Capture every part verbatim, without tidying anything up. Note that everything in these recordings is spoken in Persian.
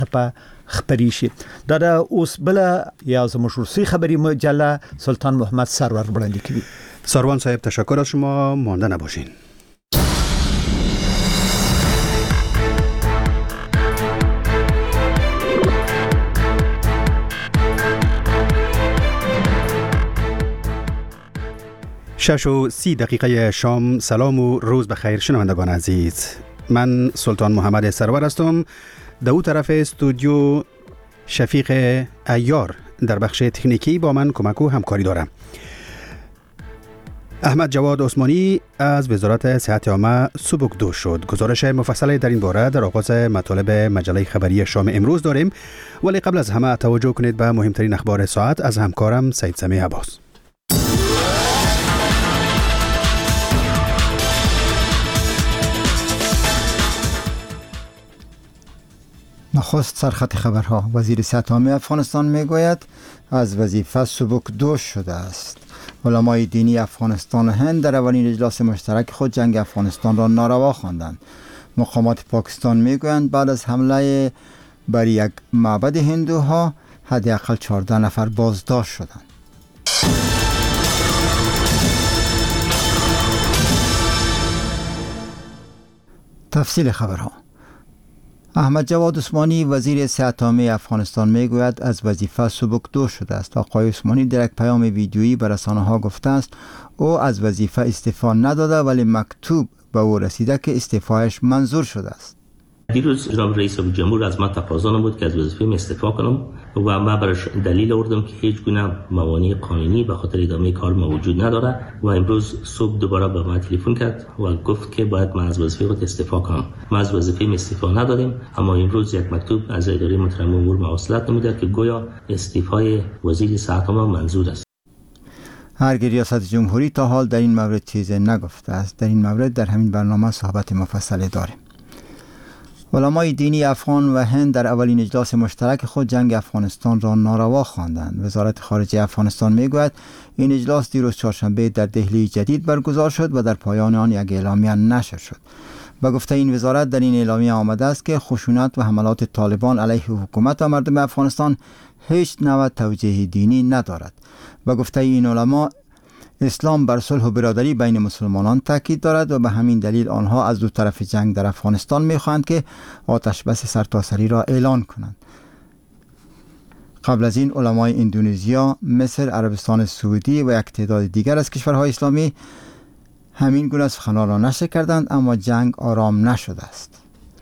په خبري شي. دا اوس بل یا از مشروعی خبری مجله سلطان محمد سرور وړاندې کوي. سروان صاحب تشکر از شما، مانده نباشین. شش و سی دقیقه شام. سلام و روز بخیر شنوندگان عزیز، من سلطان محمد سرور هستم. در او طرف استودیو شفیق عیار در بخش تکنیکی با من کمک و همکاری دارم. احمد جواد عثمانی از وزارت صحت عامه سبکدوش شد. گزارش مفصل در این باره در آغاز مطالب مجله خبری شام امروز داریم، ولی قبل از همه توجه کنید به مهمترین اخبار ساعت از همکارم سید سمیع عباس. نخست سرخط خبرها. وزیر صحت عامه افغانستان میگوید از وظیفه سبکدوش شده است. علمای دینی افغانستان و هند در اولین اجلاس مشترک خود جنگ افغانستان را ناروا خواندند. مقامات پاکستان میگویند بعد از حمله بر یک معبد هندوها حداقل چهارده نفر بازداشت شدند. تفصیل خبرها. احمد جواد عثمانی وزیر صحت عامه افغانستان میگوید از وظیفه سبکدوش شده است. آقای عثمانی در یک پیام ویدیویی به رسانه‌ها گفته است او از وظیفه استعفا نداده، ولی مکتوب به او رسیده که استعفایش منظور شده است. دیروز جناب رئیس جمهور از ما تقاضا نمود که از وظیفه استعفا کنم و من برش دلیل آوردم که هیچ گونه موانع قانونی به خاطر ادامه کار موجود نداره و امروز صبح دوباره به من تلفن کرد و گفت که باید من از وظیفه خود استعفا کنم. ما از وظیفه استعفا ندادیم، اما امروز یک مکتوب از اداره محترم امور مواصلات نموده که گویا استعفای وزیر صحت عامه منظور است. هرگز ریاست جمهوری تا حال در این مورد چیزی نگفته است. در این مورد در همین برنامه صحبت مفصلی داریم. علمای دینی افغان و هند در اولین اجلاس مشترک خود جنگ افغانستان را ناروا خواندند. وزارت خارجه افغانستان میگوید این اجلاس دیروز چهارشنبه در دهلی جدید برگزار شد و در پایان آن یک اعلامیه نشر شد. به گفته این وزارت در این اعلامیه آمده است که خشونت و حملات طالبان علیه حکومت و مردم افغانستان هیچ نوع توجیه دینی ندارد. به گفته این علما اسلام بر صلح و برادری بین مسلمانان تاکید دارد و به همین دلیل آنها از دو طرف جنگ در افغانستان می‌خواهند که آتش بس سرتاسری را اعلان کنند. قبل از این علمای اندونزیا، مصر، عربستان سعودی و یک تعداد دیگر از کشورهای اسلامی همین گونه سخنان را نشر کردند، اما جنگ آرام نشده است.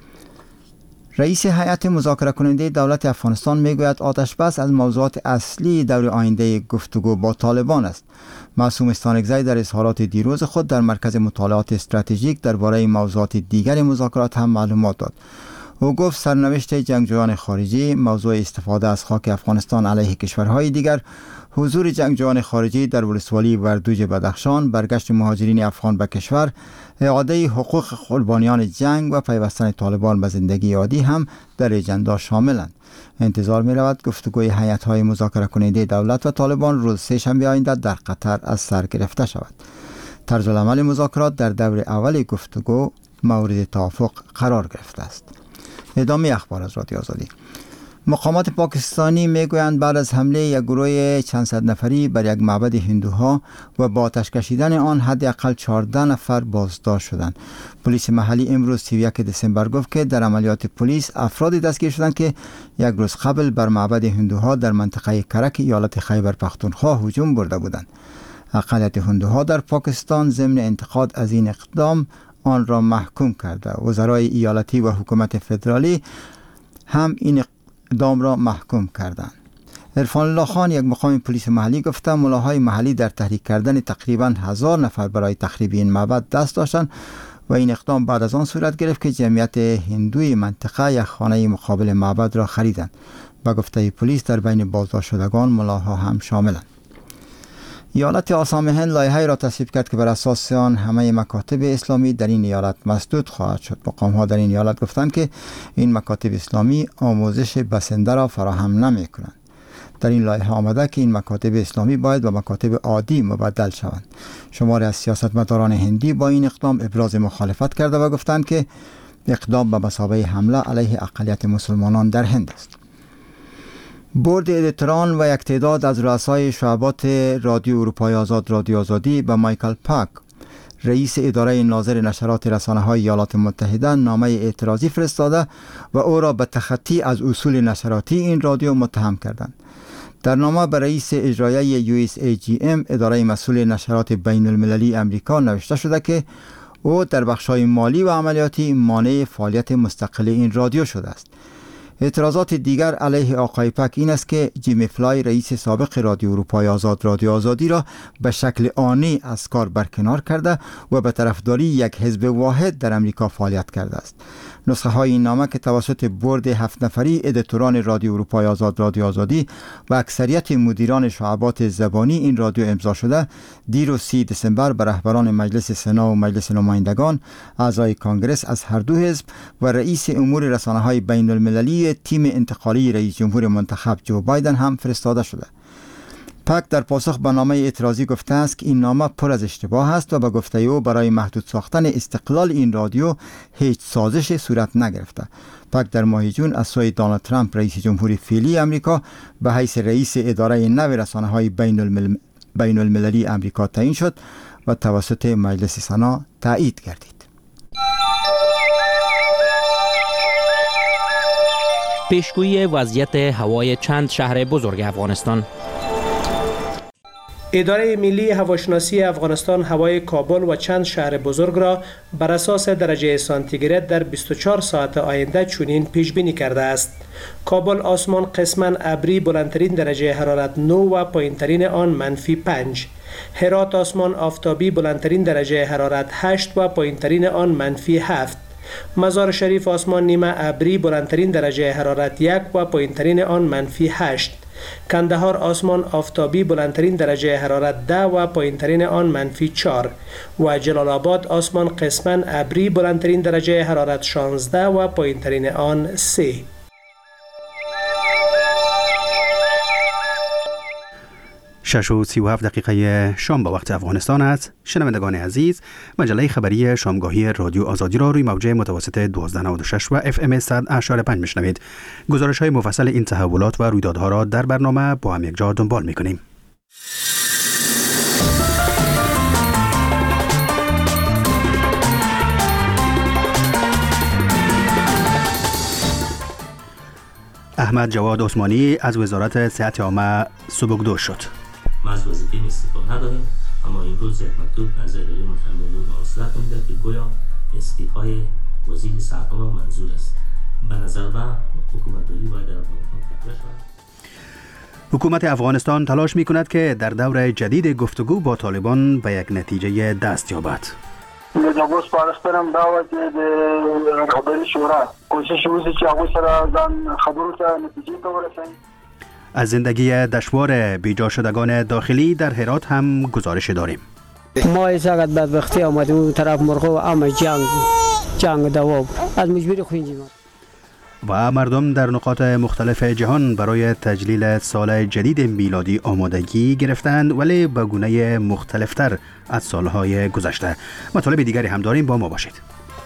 رئیس هیئت مذاکره کننده دولت افغانستان میگوید آتش بس از موضوعات اصلی دور آینده گفتگو با طالبان است. معصوم استانکزی در اظهارات دیروز خود در مرکز مطالعات استراتژیک درباره موضوعات دیگر مذاکرات هم معلومات داد. او گفت سرنوشت جنگجویان خارجی، موضوع استفاده از خاک افغانستان علیه کشورهای دیگر، حضور جنگجویان خارجی در ولسوالی وردوج بدخشان، برگشت مهاجرین افغان به کشور، اعاده حقوق قربانیان جنگ و پیوستن طالبان به زندگی عادی هم در اجندا شاملند. انتظار می رود گفتگوی هیئت‌های مذاکره کننده دولت و طالبان روز سه شنبه آینده در قطر از سر گرفته شود. طرز العمل مذاکرات در دور اول گفتگو مورد توافق قرار گرفته است. ادامه اخبار از رادیو آزادی. مقامات پاکستانی میگویند بعد از حمله یک گروه چند صد نفری بر یک معبد هندوها و با آتش کشیدن آن حداقل چهارده نفر بازداشت شدند. پلیس محلی امروز سی و یک دسامبر گفت که در عملیات پلیس افرادی دستگیر شدند که یک روز قبل بر معبد هندوها در منطقه کرک ایالت خیبر پختونخوا هجوم برده بودند. اقلیت هندوها در پاکستان ضمن انتقاد از این اقدام آن را محکوم کرده. وزرای ایالتی و حکومت فدرالی هم این اقدام را محکوم کردند. عرفان الله خان یک مقام پلیس محلی گفته ملاهای محلی در تحریک کردن تقریباً هزار نفر برای تخریب این معبد دست داشتند و این اقدام بعد از آن صورت گرفت که جمعیت هندوی منطقه یک خانه مقابل معبد را خریدند. با گفته پلیس در بین بازداشت شدگان ملاها هم شاملند. ایالت آسام هند لایحه‌ای را تصویب کرد که بر اساس آن همه مکاتب اسلامی در این ایالت مسدود خواهد شد. مقام‌ها در این ایالت گفتند که این مکاتب اسلامی آموزش بسنده را فراهم نمی‌کنند. در این لایحه آمده که این مکاتب اسلامی باید به مکاتب عادی مبدل شوند. شماری از سیاستمداران هندی با این اقدام ابراز مخالفت کرده و گفتند که اقدام به مثابه حمله علیه اقلیت مسلمانان در هند است. بورد ادیتوران و یک تعداد از رؤسای شعبات رادیو اروپای آزاد رادیو آزادی به مایکل پاک، رئیس اداره ناظر نشرات رسانه‌های ایالات متحده، نامه اعتراضی فرستاده و او را به تخطی از اصول نشراتی این رادیو متهم کردند. در نامه به رئیس اجرایی یو اس ای جی ام، اداره مسئول نشرات بین المللی امریکا، نوشته شده که او در بخش‌های مالی و عملیاتی مانع فعالیت مستقل این رادیو شده است. اعتراضات دیگر علیه آقای پک این است که جیمی فلای، رئیس سابق رادیو اروپای آزاد رادیو آزادی، را به شکل آنی از کار برکنار کرده و به طرفداری یک حزب واحد در امریکا فعالیت کرده است. نسخه های این نامه که توسط بورد هفت نفری ادیتوران رادیو اروپای آزاد رادیو آزادی و اکثریت مدیران شعبات زبانی این رادیو امضا شده، دیروز سی دسامبر به رهبران مجلس سنا و مجلس نمایندگان، اعضای کانگرس از هر دو حزب و رئیس امور رسانه‌های بین المللی تیم انتقالی رئیس جمهور منتخب جو بایدن هم فرستاده شده. پک در پاسخ به نامه اعتراضی گفته است که این نامه پر از اشتباه است و به گفته او برای محدود ساختن استقلال این رادیو هیچ سازش صورت نگرفته. پک در ماه جون از سوی دونالد ترامپ، رئیس جمهور فعلی امریکا، به حیث رئیس اداره نو رسانه‌های بین الملل... بین المللی امریکا تعیین شد و توسط مجلس سنا تایید گردید. پیشگویی وضعیت هوای چند شهر بزرگ افغانستان. اداره ملی هواشناسی افغانستان هوای کابل و چند شهر بزرگ را بر اساس درجه سانتیگراد در بیست و چهار ساعت آینده چنین پیش بینی کرده است. کابل آسمان قسماً ابری، بلندترین درجه حرارت نه و پایینترین آن منفی پنج. هرات آسمان آفتابی، بلندترین درجه حرارت هشت و پایینترین آن منفی هفت. مزار شریف آسمان نیمه ابری، بلندترین درجه حرارت یک و پایینترین آن منفی هشت. کندهار آسمان آفتابی، بلندترین درجه حرارت ده و پایینترین آن منفی چهار و جلال آباد آسمان قسماً ابری، بلندترین درجه حرارت شانزده و پایینترین آن سه. شش و سی و هفت دقیقه شام به وقت افغانستان است. شنوندگان عزیز، مجله خبری شامگاهی رادیو آزادی را روی موجه متوسط دوازده نود و شش و اف ام صد و اشاره پنج میشنوید. گزارش های مفصل این تحولات و رویدادها را در برنامه با هم یک جا دنبال میکنیم. احمد جواد عثمانی از وزارت صحت عامه سبکدوش شد. ما از وظیفه استعفا نداریم، اما امروز یک مکتوب از اداره متمم بود موصلت میده که گویا استعفای وزیر صحت عامه منظور است. به نظر من حکومتداری باید در افغانستان تغییر شود. حکومت افغانستان تلاش میکند که در دور جدید گفتگو با طالبان به یک نتیجه دست یابد. د سپارښتنه دا وه چې د رهبري شورا کوشش وشي چې هغوی سره ځان خبرو ته نتیجې ته ورسوي. از زندگی دشوار بیجا شدگان داخلی در هرات هم گزارش داریم. ما از اگر بدبختی آمدیم اون طرف مرغ و همه جنگ جنگ دواب از مجبوری خوینجیم. و مردم در نقاط مختلف جهان برای تجلیل سال جدید میلادی آمادگی گرفتند، ولی به گونه مختلفتر از سالهای گذشته. مطالب دیگری هم داریم، با ما باشید.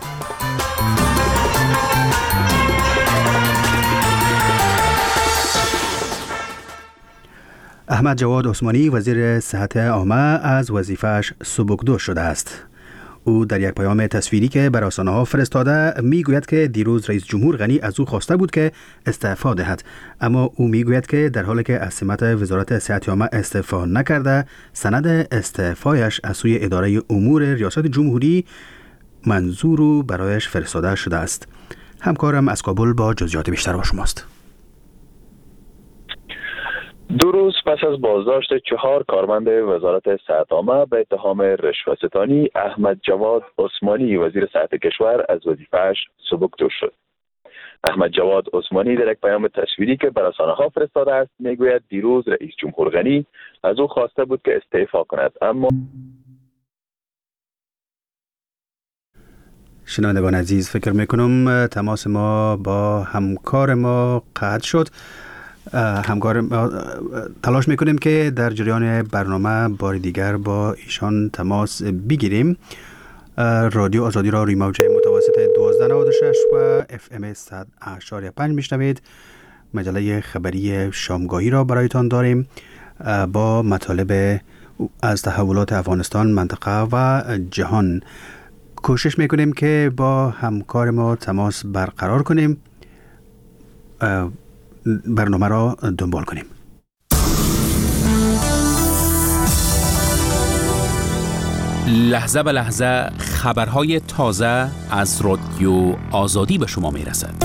احمد جواد عثمانی وزیر صحت عامه از وظیفه‌اش سبکدوش شده است. او در یک پیام تصویری که به رسانه‌ها فرستاده میگوید که دیروز رئیس جمهور غنی از او خواسته بود که استعفا دهد، اما او میگوید که در حالی که از سمت وزارت صحت عامه استعفا نکرده، سند استعفایش از سوی اداره امور ریاست جمهوری منظور و برایش فرستاده شده است. همکارم از کابل با جزئیات بیشتر با شماست. دو روز پس از بازداشت چهار کارمند وزارت صحت عامه به اتهام رشوه‌ستانی، احمد جواد عثمانی وزیر صحت کشور از وظیفه‌اش سبکدوش شد. احمد جواد عثمانی در یک پیام تصویری که به رسانه‌ها فرستاده است میگوید دیروز رئیس جمهور غنی از او خواسته بود که استعفا کند، اما شنوندگان عزیز، فکر میکنم تماس ما با همکار ما قطع شد. همکار ما تلاش میکنیم که در جریان برنامه بار دیگر با ایشان تماس بگیریم. رادیو آزادی را روی موج متوسط دوازده نود و شش و اف ام صد و هشت و پنج میشنوید. مجله خبری شامگاهی را برایتان داریم با مطالب از تحولات افغانستان، منطقه و جهان. کوشش میکنیم که با همکار ما تماس برقرار کنیم، برنامه را دنبال کنیم. لحظه به لحظه خبرهای تازه از رادیو آزادی به شما میرسد.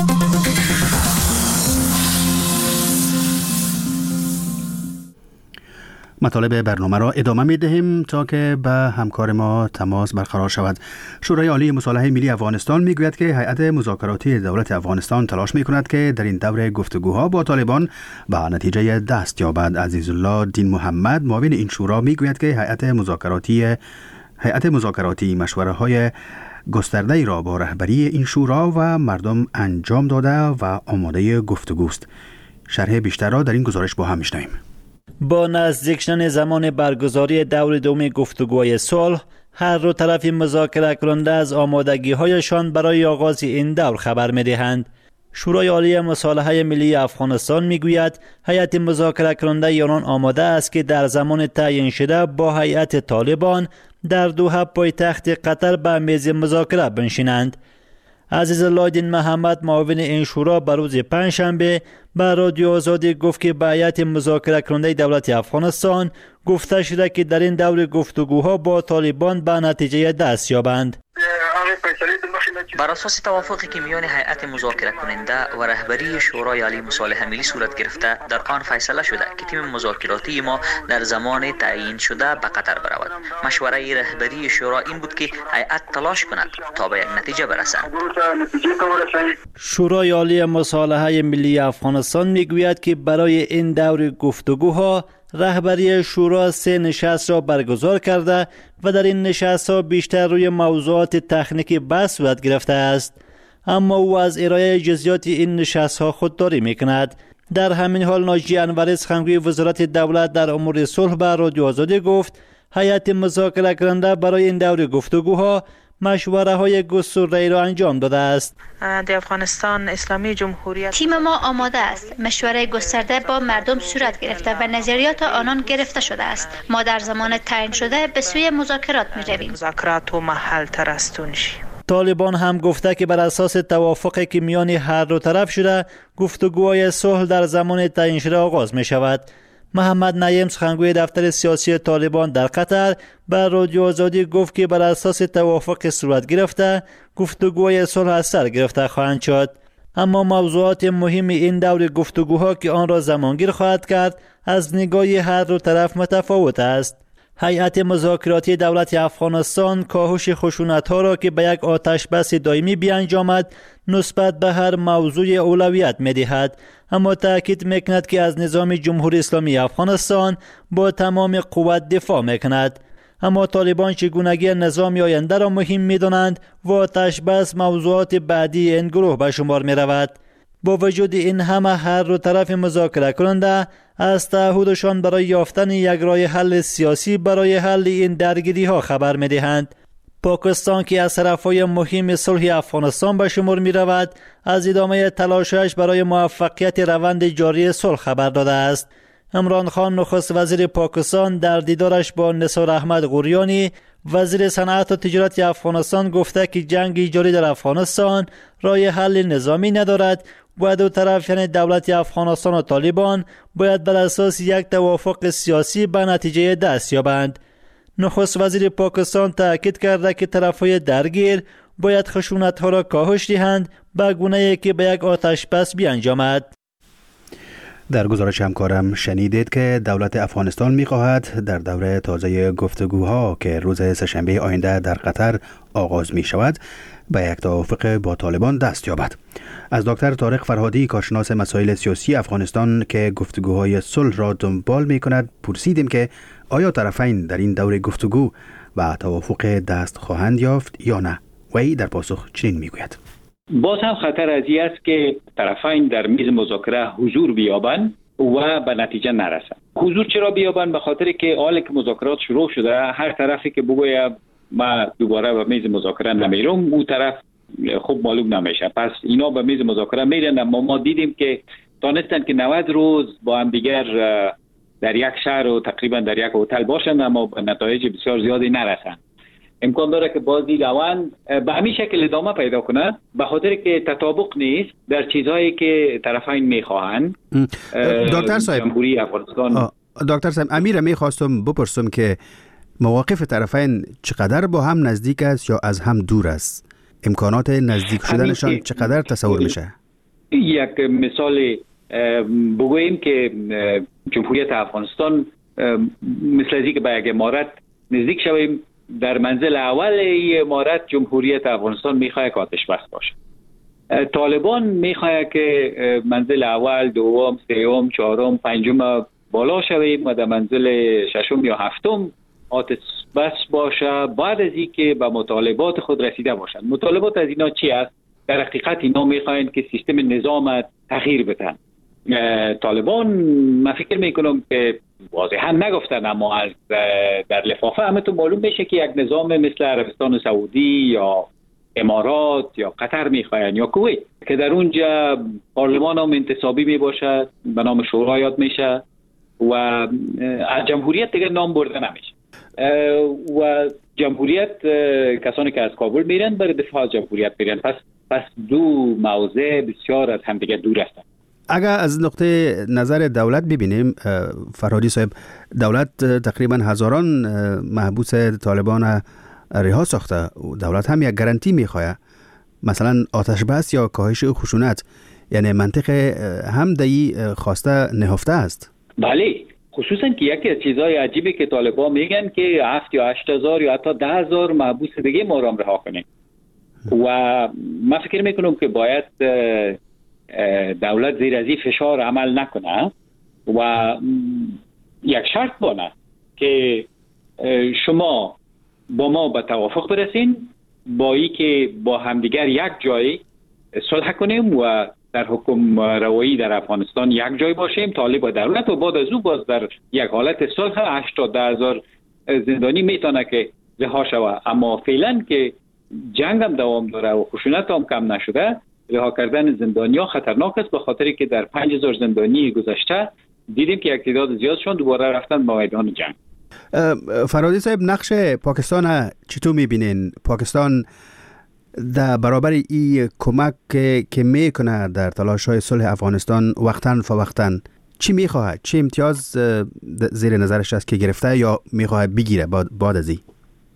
مطالب برنامه را ادامه می دهیم تا که به همکار ما تماس برقرار شود. شورای عالی مصالحه ملی افغانستان می گوید که هیئت مذاکراتی دولت افغانستان تلاش می کند که در این دور گفتگوها با طالبان به نتیجه دست یابد. عزیزالله دین محمد معاون این شورا می گوید که هیئت مذاکراتی هیئت مذاکراتی مشوره های گسترده را با رهبری این شورا و مردم انجام داده و آماده گفتگوست. شرح بیشتر را در این گزارش با هم می‌شنویم. با نزدیک شدن زمان برگزاری دور دوم گفتگوهای صلح، هر دو طرف مذاکره کننده از آمادگی‌هایشان برای آغاز این دور خبر می‌دهند. شورای عالی مصالحه ملی افغانستان میگوید هیئت مذاکره کننده آنان آماده است که در زمان تعیین شده با هیئت طالبان در دوحه پایتخت قطر به میز مذاکره بنشینند. عزیزالله دین محمد معاون این شورا به روز پنجشنبه به رادیو آزادی گفت که به هیئت مذاکره کننده دولت افغانستان گفته شده که در این دور گفتگوها با طالبان به نتیجه دست یابند. بر اساس توافقی که میان هیئت مذاکره کننده و رهبری شورای عالی مصالحه ملی صورت گرفته، در آن فیصله شده که تیم مذاکراتی ما در زمان تعیین شده به قطر برود. مشوره رهبری شورا این بود که هیئت تلاش کند تا به یک نتیجه برسند. شورای عالی مصالحه ملی افغانستان میگوید که برای این دور گفتگوها رهبری شورا سه نشست را برگزار کرده و در این نشست ها بیشتر روی موضوعات تکنیکی بحث صورت گرفته است، اما او از ارائه جزئیات این نشست ها خودداری میکند. در همین حال ناجی انوری سخنگوی وزارت دولت در امور صلح به رادیو آزادی گفت هیئت مذاکره کننده برای این دور گفتگوها مشوره های گسترده‌ای را انجام داده است. در افغانستان اسلامی جمهوریت تیم ما آماده است. مشوره گسترده با مردم صورت گرفته و نظریات آنان گرفته شده است. ما در زمان تعیین شده به سوی مذاکرات می رویم. مذاکرات و محل ترستون شی. طالبان هم گفته که بر اساس توافقی که میان هر دو طرف شده گفتگوهای صلح در زمان تعیین شده آغاز می شود. محمد نعیم سخنگوی دفتر سیاسی طالبان در قطر به رادیو آزادی گفت که بر اساس توافق صورت گرفته گفتگوهای صلح از سر گرفته خواهند شد، اما موضوعات مهم این دور گفتگوها که آن را زمانگیر خواهد کرد از نگاه هر دو طرف متفاوت است. هیئت مذاکراتی دولت افغانستان کاهش خشونت‌ها را که به یک آتش بس دائمی بیانجامد نسبت به هر موضوع اولویت می‌دهد، اما تأکید می‌کند که از نظام جمهوری اسلامی افغانستان با تمام قوت دفاع می‌کند. اما طالبان چگونگی نظام آینده را مهم می‌دانند و آتش بس موضوعات بعدی این گروه به شمار می‌رود. با وجود این همه هر دو طرف مذاکره کننده از تعهدشان برای یافتن یک راه حل سیاسی برای حل این درگیری ها خبر می دهند. پاکستان که از طرفهای مهم صلح افغانستان به شمار می رود از ادامه تلاشش برای موفقیت روند جاری صلح خبر داده است. عمران خان نخست وزیر پاکستان در دیدارش با نثار احمد غوریانی وزیر صنعت و تجارت افغانستان گفته که جنگ جاری در افغانستان راه حل نظامی ندارد و دو طرف یعنی دولت افغانستان و طالبان باید بر اساس یک توافق سیاسی به نتیجه دست یابند. نخست وزیر پاکستان تاکید کرده که طرفهای درگیر باید خشونت‌ها را کاهش دهند به گونه‌ای که به یک آتش بس بیانجامد. در گزارش همکارم شنیدید که دولت افغانستان می‌خواهد در دوره تازه گفتگوها که روز سه‌شنبه آینده در قطر آغاز می‌شود به یک توافق با طالبان دست یابد. از دکتر طارق فرهادی کارشناس مسائل سیاسی افغانستان که گفتگوهای صلح را دنبال می‌کند پرسیدیم که آیا طرفین در این دوره گفتگو و توافق دست خواهند یافت یا نه؟ وی در پاسخ چنین می‌گوید: باز هم خطر از این است که طرفین در میز مذاکره حضور بیابند و به نتیجه نرسند. حضور چرا بیابند؟ به خاطر که حالی که مذاکرات شروع شده هر طرفی که بگوید ما دوباره به میز مذاکره نمیرم، اون طرف خوب معلوم نمیشه. پس اینا به میز مذاکره میرن، اما ما دیدیم که دانستن که نود روز با هم دیگر در یک شهر و تقریبا در یک هتل باشن اما به نتایج بسیار زیادی نرسن. امکان داره که بازی روند به همین شکل ادامه پیدا کنه، به خاطر که تطابق نیست در چیزهایی که طرفین میخواهند. دکتر صاحب، جمهوری افغانستان. دکتر صاحب، امیر میخواستم بپرسم که مواقف طرفین چقدر با هم نزدیک است یا از هم دور است؟ امکانات نزدیک شدنشان چقدر تصور میشه؟ یک مثال بگوییم که جمهوریت افغانستان مثل از که به یک امارت نزدیک شویم، در منزل اول این امارت جمهوریت افغانستان میخواد که آتش بس باشه. طالبان میخواد که منزل اول، دوم، سوم، چهارم، پنجم بالا شویم و در منزل ششم یا هفتم آتش بس باشه بعد از اینکه به مطالبات خود رسیده باشند. مطالبات از اینا چی است؟ در حقیقت اینا میخواین که سیستم نظام تغییر بدن. طالبان من فکر میکنم که واضحا نگفتن اما از در لفافه همه تو معلوم میشه که یک نظام مثل عربستان سعودی یا امارات یا قطر میخواین یا کویت که در اونجا پارلمان هم انتصابی میباشد، به نام شورا یاد میشه و از جمهوریت دیگه نام برده نمیشه و جمهوریت کسانی که از کابل میرن برای دفاع از جمهوریت میرن. پس پس دو موضع بسیار از هم دیگه دور هستند. اگر از نقطه نظر دولت ببینیم فرهادی صاحب، دولت تقریبا هزاران محبوس طالبان رها ساخته. دولت هم یک گارانتی میخواه، مثلا آتش بس یا کاهش خشونت، یعنی منطق هم دایی خواسته نهفته است. بله، خصوصا که یکی از چیزهای عجیبی که طالبان میگن که هفت یا هشت هزار یا حتی ده هزار محبوس دیگه ما را رها کنیم و من فکر میکنم که باید دولت زیر از این فشار عمل نکنه و یک شرط بانه که شما با ما به توافق برسین، با ای که با همدیگر یک جای صلح کنیم و در حکم روایی در افغانستان یک جای باشیم، طالب و دولت، و بعد از او باز در یک حالت صلح هشتاد هزار زندانی میتونه که رها شود. اما فعلا که جنگ هم دوام داره و خشونت هم کم نشده، رها کردن زندانیا خطرناک است، به خاطری که در پنج هزار زندانی گذشته دیدیم که یک تعداد زیادشون دوباره رفتن به میدان جنگ. فرهادی صاحب، نقش پاکستان چطور میبینین؟ پاکستان در برابر این کمک که میکنه در تلاش‌های صلح افغانستان وقتاً فوقتاً چی میخواهد؟ چه امتیاز زیر نظرش است که گرفته یا میخواهد بگیره بعد از این؟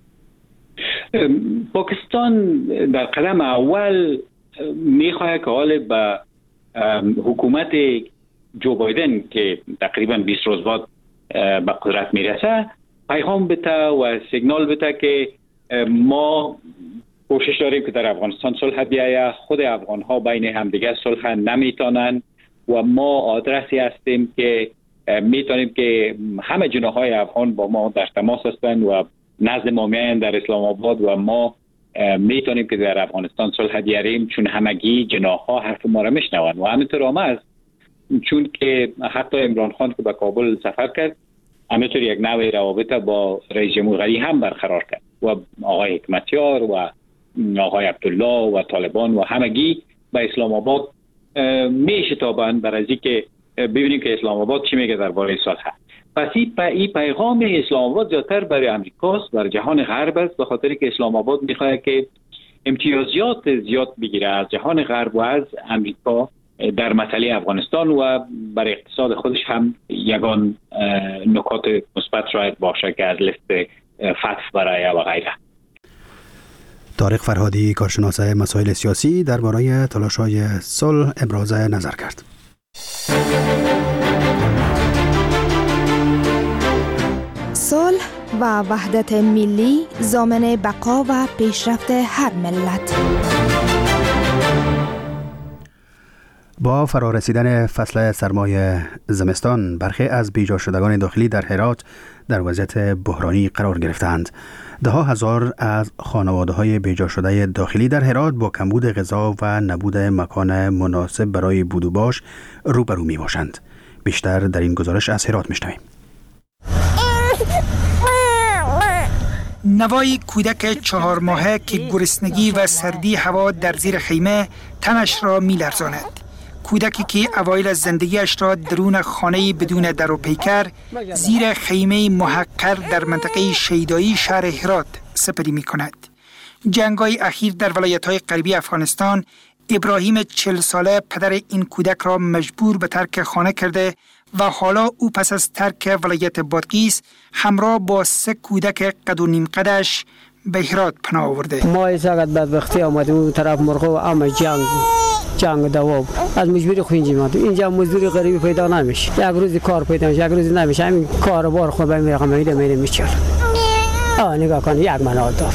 پاکستان در قدم اول میخواهد که حال به حکومت جو بایدن که تقریبا بیست روز بعد به قدرت میرسه پیغام بده و سیگنال بده که ما کوشش داریم که در افغانستان صلح بیاید، خود افغان ها بین همدیگه صلح نمیتونن و ما آدرسی هستیم که میتونیم که همه جناحهای افغان با ما در تماس هستند و نزد ما میاین در اسلام آباد و ما میتونیم که در افغانستان صلح بیاریم، چون همگی جناحها حرف ما را میشنون و همینطور هم است. چون که حتی عمران خان که به کابل سفر کرد همینطور یک نوع روابط با رئیس جمهوری هم برقرار کرد و آقای حکمتیار و آقای عبدالله و طالبان و همگی به اسلام آباد میشتابند برای اینکه ببینیم که اسلام آباد چی میگه درباره صلح. پس این پیغام اسلام آباد زیادتر برای امریکاست، برای جهان غرب است، به خاطر که اسلام آباد میخواد که امتیازات زیاد بگیره از جهان غرب و از امریکا در مسئله افغانستان و برای اقتصاد خودش هم یگان نکات مثبت شاید باشه که از لیست فتح برای و غیره. طارق فرهادی، کارشناس مسائل سیاسی، درباره تلاش‌های صلح ابراز نظر کرد. صلح و وحدت ملی ضامن بقا و پیشرفت هر ملت. با فرارسیدن فصل سرمای زمستان، برخی از بیجا شدگان داخلی در هرات در وضعیت بحرانی قرار گرفتند. ده ها هزار از خانواده‌های بیجا شده داخلی در هرات با کمبود غذا و نبود مکان مناسب برای بود و باش روبرو می باشند. بیشتر در این گزارش از هرات میشنویم. نوای کودک چهار ماهه که گرسنگی و سردی هوا در زیر خیمه تنش را می لرزاند. کودکی که اوایل از زندگیش را درون خانه بدون در و پیکر زیر خیمه محقر در منطقه شیدایی شهر هرات سپری می کند. جنگ‌های اخیر در ولایت‌های غربی افغانستان ابراهیم چهل ساله پدر این کودک را مجبور به ترک خانه کرده و حالا او پس از ترک ولایت بادغیس همراه با سه کودک قد و نیم قدش به هرات پناه آورده. ما از وقت بدبختی آمدیم اون طرف مرغ و اما جنگ جنگ دواب از مجبوری خوینجی ما اینجا مزدوری غریبی پیدا نمیشه، یک روز کار پیدا میشه، یک روز نمیشه، همین کار بار خود به میرقم میده میده میچل. آ نگاه کن یک منال دار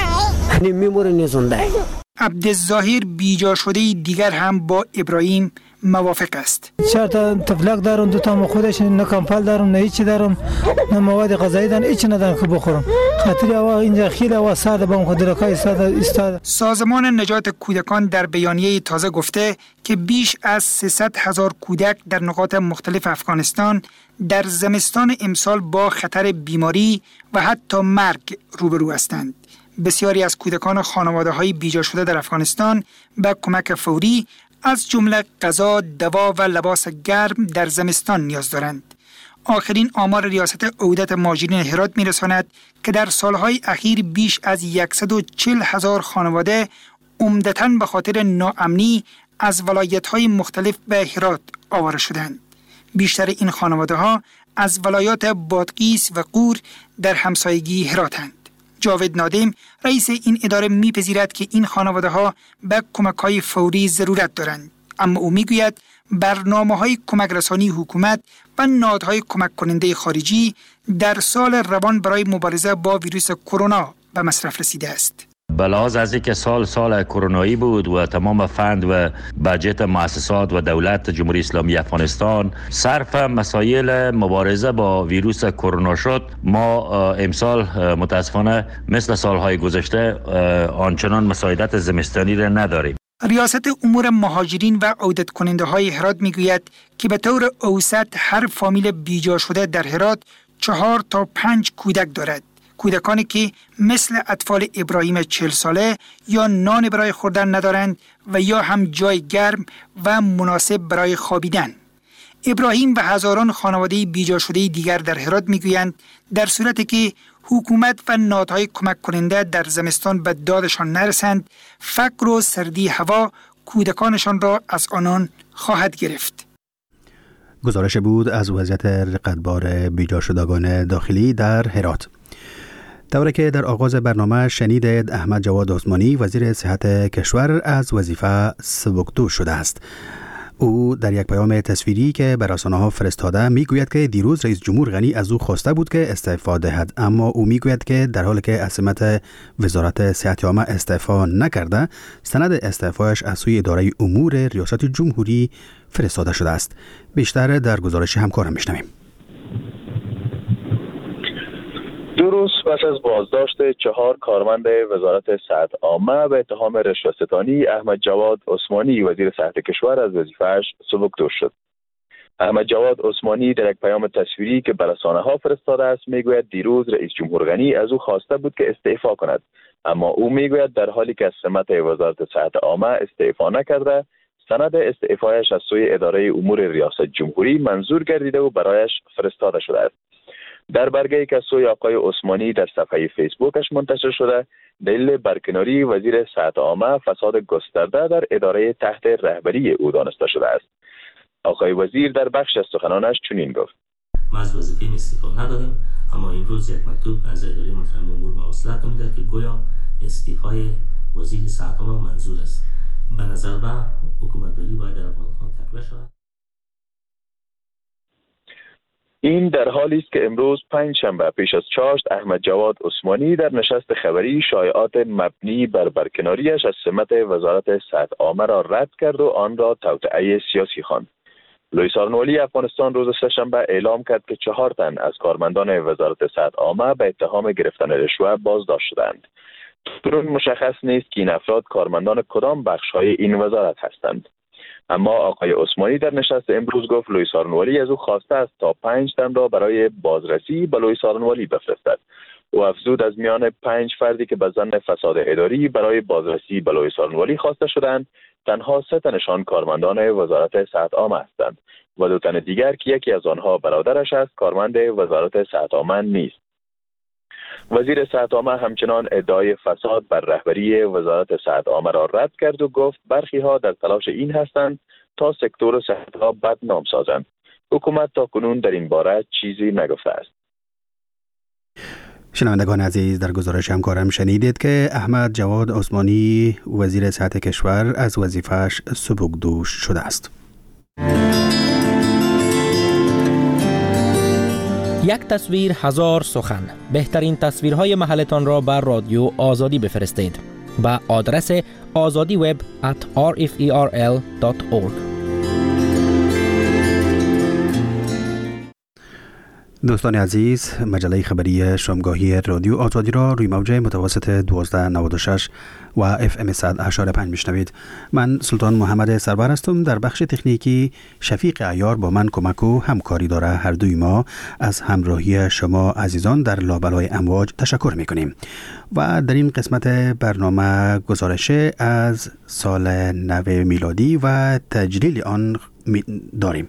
میموره نزونده. عبدالظاهر بیجا شده دیگر هم با ابراهیم موافق است. چهار تا تفلک دارم، دو تا خودش، نه کمپل دارم، نه هیچی دارم، نه مواد غذایی دارم، هیچ ندارم که بخورم. خاطر هوا اینجا خیلی هوا سرد، با اون دلکای استاد. سازمان نجات کودکان در بیانیه تازه گفته که بیش از سیصد هزار کودک در نقاط مختلف افغانستان در زمستان امسال با خطر بیماری و حتی مرگ روبرو هستند. بسیاری از کودکان خانواده‌های بیجا شده در افغانستان به کمک فوری از جمله غذا، دوا و لباس گرم در زمستان نیاز دارند. آخرین آمار ریاست عهدت مهاجرین هرات می‌رساند که در سالهای اخیر بیش از صد و چهل هزار خانواده عمدتاً به خاطر ناامنی از ولایت‌های مختلف به هرات آواره شدند. بیشتر این خانواده‌ها از ولایات بادغیس و غور در همسایگی هراتند. جاوید نادم رئیس این اداره میپذیرد که این خانواده ها به کمک های فوری ضرورت دارند، اما او میگوید برنامه های کمک رسانی حکومت و نهادهای کمک کننده خارجی در سال روان برای مبارزه با ویروس کرونا به مصرف رسیده است. بلاز از اینکه سال سال کرونایی بود و تمام فند و بجت مؤسسات و دولت جمهوری اسلامی افغانستان صرف مسائل مبارزه با ویروس کرونا شد، ما امسال متاسفانه مثل سالهای گذشته آنچنان مساعدت زمستانی را نداریم. ریاست امور مهاجرین و عودت کننده های هرات میگوید که به طور اوسط هر فامیل بیجا شده در هرات چهار تا پنج کودک دارد. کودکانی که مثل اطفال ابراهیم چهل ساله یا نان برای خوردن ندارند و یا هم جای گرم و مناسب برای خوابیدن. ابراهیم و هزاران خانواده بیجا شده دیگر در هرات میگویند در صورتی که حکومت و نهادهای کمک کننده در زمستان به دادشان نرسند، فقر و سردی هوا کودکانشان را از آنان خواهد گرفت. گزارش بود از وضعیت رقتبار بیجا شدگان داخلی در هرات. طوری که در آغاز برنامه شنیدید، احمد جواد عثمانی وزیر صحت کشور از وظیفه سبکدوش شده است. او در یک پیام تصویری که به رسانه‌ها فرستاده میگوید که دیروز رئیس جمهور غنی از او خواسته بود که استعفا دهد، اما او میگوید که در حالی که از سمت وزارت صحت عامه استعفا نکرده، سند استعفایش از سوی اداره امور ریاست جمهوری فرستاده شده است. بیشتر در گزارش همکارم میشنویم. دو روز پس از بازداشت چهار کارمند وزارت صحت عامه به اتهام رشوه‌ستانی، احمد جواد عثمانی وزیر صحت کشور از وظیفه‌اش سبکدوش شد. احمد جواد عثمانی در یک پیام تصویری که به رسانه‌ها فرستاده است میگوید دیروز رئیس جمهور غنی از او خواسته بود که استعفا کند، اما او میگوید در حالی که از سمت وزارت صحت عامه استعفا نکرده، سند استعفایش از سوی اداره امور ریاست جمهوری منظور گردیده و برایش فرستاده شده است. در برگه‌ای که از سوی آقای عثمانی در صفحه فیسبوکش منتشر شده، دلیل برکناری وزیر صحت عامه فساد گسترده در اداره تحت رهبری او دانسته شده است. آقای وزیر در بخش از سخنانش چنین گفت: ما از وظیفه استعفا ندادیم، اما امروز یک مکتوب از اداره محترم امور مواصلات میده که گویا استعفای وزیر صحت عامه منظور است. به نظر من حکومتداری باید در افغانستان تقویت شود. این در حالی است که امروز پنج شنبه پیش از چاشت احمد جواد عثمانی در نشست خبری شایعات مبنی بر برکناریش از سمت وزارت صحت عامه را رد کرد و آن را توطئه سیاسی خواند. لوئیس آرنولی افغانستان روز سه‌شنبه اعلام کرد که چهار تن از کارمندان وزارت صحت عامه به اتهام گرفتن رشوه بازداشت شدند. درون مشخص نیست که این افراد کارمندان کدام بخش‌های این وزارت هستند. اما آقای عثمانی در نشست امروز گفت لوئیس آرنولی از او خواسته است تا پنج تن را برای بازرسی به لوئیس آرنولی بفرستد. و افزود از میان پنج فردی که به ظن فساد اداری برای بازرسی بلوی سالن‌ولی خواسته شدند، تنها سه تنشان کارمندان وزارت صحت عامه هستند و دو تن دیگر که یکی از آنها برادرش است کارمند وزارت صحت عامه نیست. وزیر صحت عامه همچنان ادعای فساد بر رهبری وزارت صحت عامه را رد کرد و گفت برخی ها در تلاش این هستند تا سکتور صحت را بدنام سازند. حکومت تا کنون در این باره چیزی نگفته است. شنوندگان عزیز، در گزارش همکارم شنیدید که احمد جواد عثمانی وزیر صحت کشور از وظیفه‌اش سبکدوش شده است. یک تصویر هزار سخن. بهترین تصویرهای محلتان را بر رادیو آزادی بفرستید با آدرس آزادی وب ات آر اف ای آر ال دات اورگ. دوستان عزیز، مجله خبری شامگاهی رادیو آزادی را روی موج متوسط دوازده نود و شش و اف ام صد و هشت و پنج میشنوید. من سلطان محمد سرور هستم. در بخش تکنیکی شفیق عیار با من کمک و همکاری داره. هر دوی ما از همراهی شما عزیزان در لابلای امواج تشکر میکنیم و در این قسمت برنامه گزارش از سال نو میلادی و تجلیل آن داریم.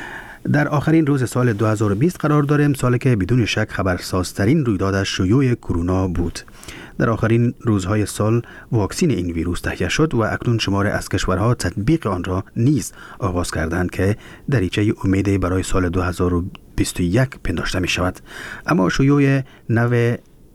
در آخرین روز سال دو هزار و بیست قرار داریم، سالی که بدون شک خبرسازترین رویداد شیوع کرونا بود. در آخرین روزهای سال واکسین این ویروس تهیه شد و اکنون شمار از کشورها تطبیق آن را نیز آغاز کردند که دریچه امید برای سال دو هزار و بیست و یک پنداشته می شود. اما شیوع نو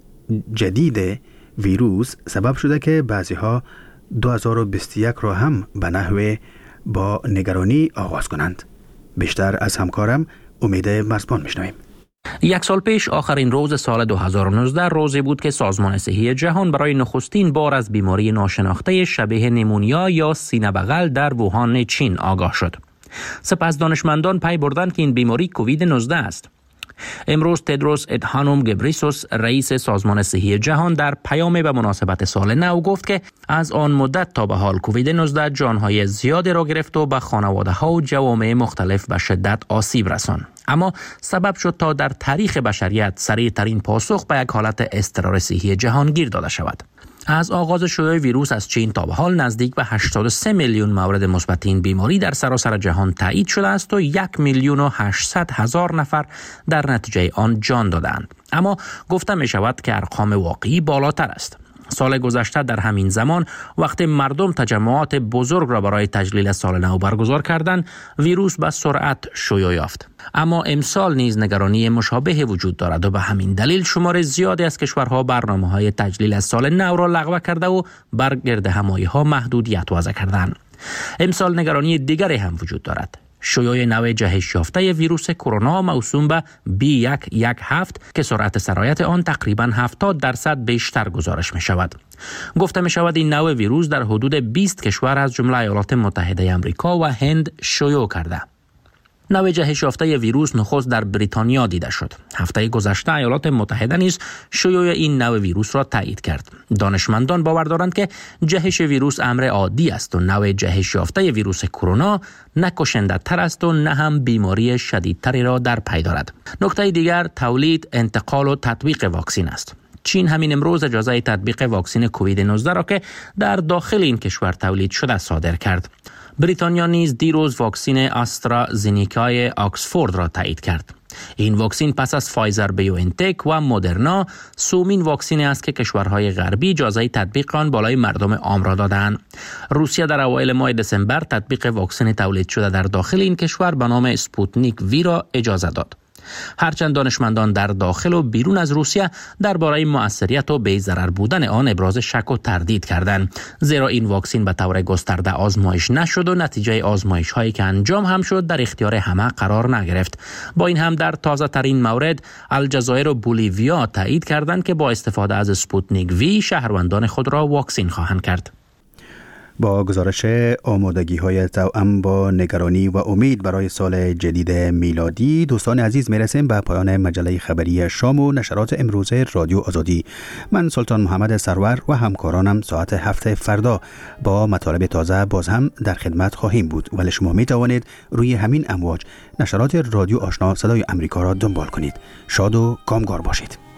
جدید ویروس سبب شده که بعضی ها دو هزار و بیست و یک را هم به نحو با نگرانی آغاز کنند. بیشتر از همکارم امید مرزبان میشنویم. یک سال پیش آخرین روز سال دو هزار و نوزده روزی بود که سازمان صحی جهان برای نخستین بار از بیماری ناشناخته شبیه نیمونیا یا سینه بغل در ووهان چین آگاه شد. سپس دانشمندان پی بردند که این بیماری کووید نوزده است. امروز تدروس ادهانوم گبریسوس رئیس سازمان صحی جهان در پیام به مناسبت سال نو گفت که از آن مدت تا به حال کووید نوزده جانهای زیادی را گرفت و به خانواده ها و جوامع مختلف به شدت آسیب رساند، اما سبب شد تا در تاریخ بشریت سریع ترین پاسخ به یک حالت اضطرار صحی جهان گیر داده شود. از آغاز شیوع ویروس از چین تا به حال نزدیک به هشتاد و سه میلیون مورد مثبت این بیماری در سراسر جهان تایید شده است و یک میلیون و هشتصد هزار نفر در نتیجه آن جان دادند. اما گفته می شود که ارقام واقعی بالاتر است. سال گذشته در همین زمان وقتی مردم تجمعات بزرگ را برای تجلیل سال نو برگزار کردند، ویروس به سرعت شیوع یافت. اما امسال نیز نگرانی مشابه وجود دارد و به همین دلیل شمار زیادی از کشورها برنامه‌های تجلیل سال نو را لغو کرده و بر گردهمایی‌ها محدودیت وضع کردند. امسال نگرانی دیگری هم وجود دارد. شیوع نو جهش یافته ویروس کرونا موسوم به بی یک یک هفت که سرعت سرایت آن تقریباً هفتاد درصد بیشتر گزارش می شود. گفته می شود این نوع ویروس در حدود بیست کشور از جمله ایالات متحده آمریکا و هند شیوع کرده. نوع جهش یافته ویروس نخست در بریتانیا دیده شد. هفته گذشته ایالات متحده نیز شیوع این نوع ویروس را تایید کرد. دانشمندان باور دارند که جهش ویروس امر عادی است و نوع جهش یافته ویروس کرونا نه کشنده تر است و نه هم بیماری شدیدتری را در پی دارد. نکته دیگر تولید، انتقال و تطبیق واکسن است. چین همین امروز اجازه تطبیق واکسن کووید نوزده را که در داخل این کشور تولید شده صادر کرد. بریتانیا نیز دیروز واکسن آسترازینیکای آکسفورد را تایید کرد. این واکسن پس از فایزر بیوانتک و مدرنا سومین واکسن است که کشورهای غربی اجازه تطبیق آن بالای مردم عام را دادند. روسیه در اوایل ماه دسامبر تطبیق واکسن تولید شده در داخل این کشور به نام اسپوتنیک وی را اجازه داد. هرچند دانشمندان در داخل و بیرون از روسیه درباره مؤثریت و بی‌ضرر بودن آن ابراز شک و تردید کردند، زیرا این واکسن به طور گسترده آزمایش نشد و نتیجه آزمایش هایی که انجام هم شد در اختیار همه قرار نگرفت. با این هم در تازه ترین مورد الجزایر و بولیویا تایید کردند که با استفاده از اسپوتنیک وی شهروندان خود را واکسن خواهند کرد. با گزارش آمادگی های توأم با نگرانی و امید برای سال جدید میلادی، دوستان عزیز میرسیم به پایان مجله خبری شام و نشرات امروز رادیو آزادی. من سلطان محمد سرور و همکارانم ساعت هفت فردا با مطالب تازه باز هم در خدمت خواهیم بود، ولی شما می توانید روی همین امواج نشرات رادیو آشنا صدای امریکا را دنبال کنید. شاد و کامگار باشید.